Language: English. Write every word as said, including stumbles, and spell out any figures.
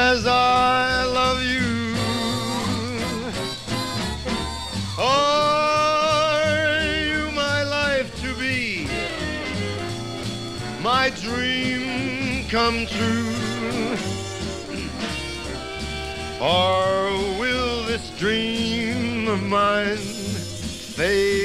as I love you? Are you my life to be, my dream come true? Or will this dream of mine fade